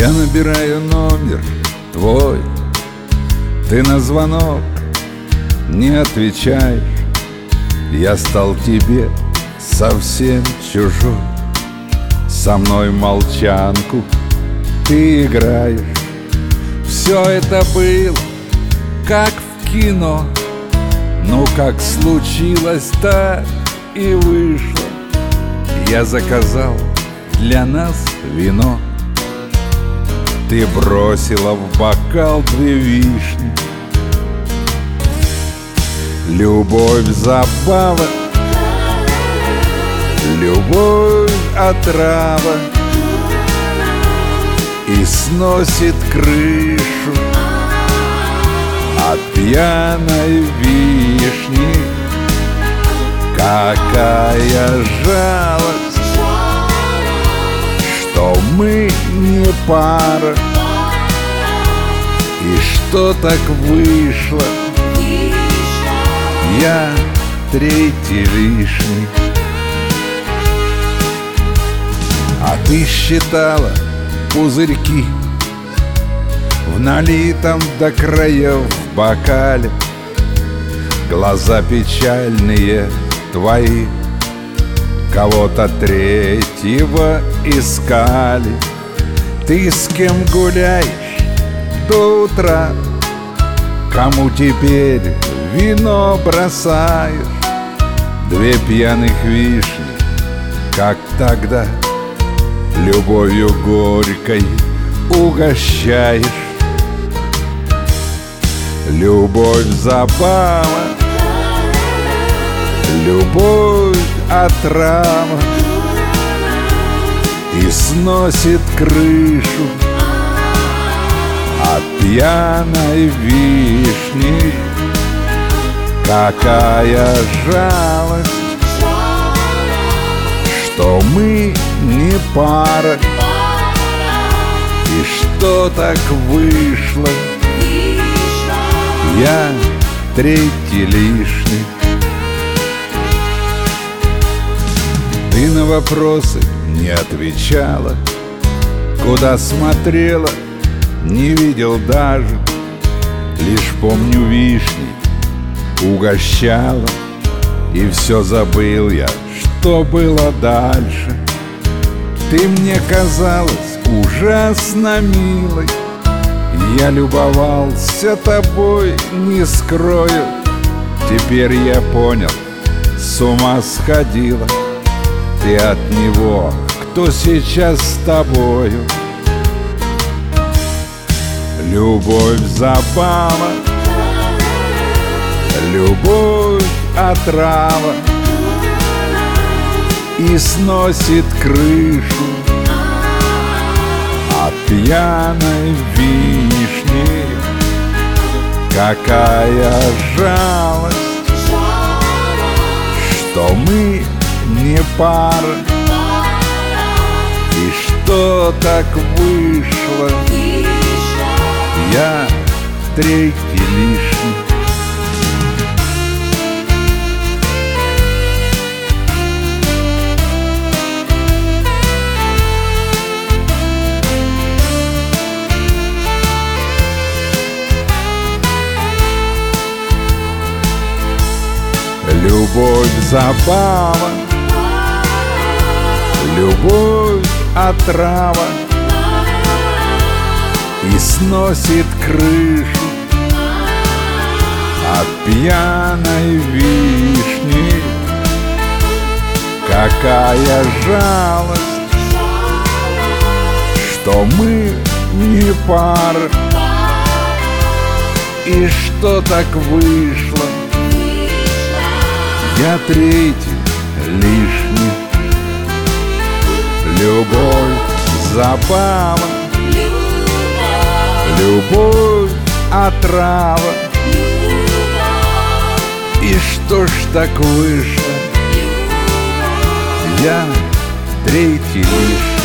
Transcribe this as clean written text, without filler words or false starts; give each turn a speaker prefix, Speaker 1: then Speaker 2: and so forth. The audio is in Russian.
Speaker 1: Я набираю номер твой, ты на звонок не отвечаешь. Я стал тебе совсем чужой, со мной молчанку ты играешь. Все это было как в кино, ну как случилось, так и вышло. Я заказал для нас вино, ты бросила в бокал 2 вишни. Любовь забава, любовь отрава, и сносит крышу от пьяной вишни. Какая жалость, что мы не пара, и что так вышло, я 3-й лишний. А ты считала пузырьки в налитом до краев бокале. Глаза печальные твои кого-то 3-го искали. Ты с кем гуляешь до утра, кому теперь вино бросаешь? 2 пьяных вишни, как тогда, любовью горькой угощаешь. Любовь забава, любовь отрава, и сносит крышу от пьяной вишни. Какая жалость, что мы не пара, и что так вышло, я 3-й лишний. Ты на вопросы не отвечала, куда смотрела, не видел даже. Лишь помню вишни угощала, и все забыл я, что было дальше. Ты мне казалась ужасно милой, я любовался тобой, не скрою. Теперь я понял, с ума сходила ты от него, кто сейчас с тобою. Любовь забава, любовь отрава, и сносит крышу от пьяной вишни. Какая жалость, что мы не пара, и что так вышло, я 3-й лишний. Любовь забава, любовь отрава, и сносит крышу от пьяной вишни. Какая жалость, что мы не пара, и что так вышло, я 3-й лишний. Любовь забава, любовь отрава, и что ж так вышло, я 3-й лишний.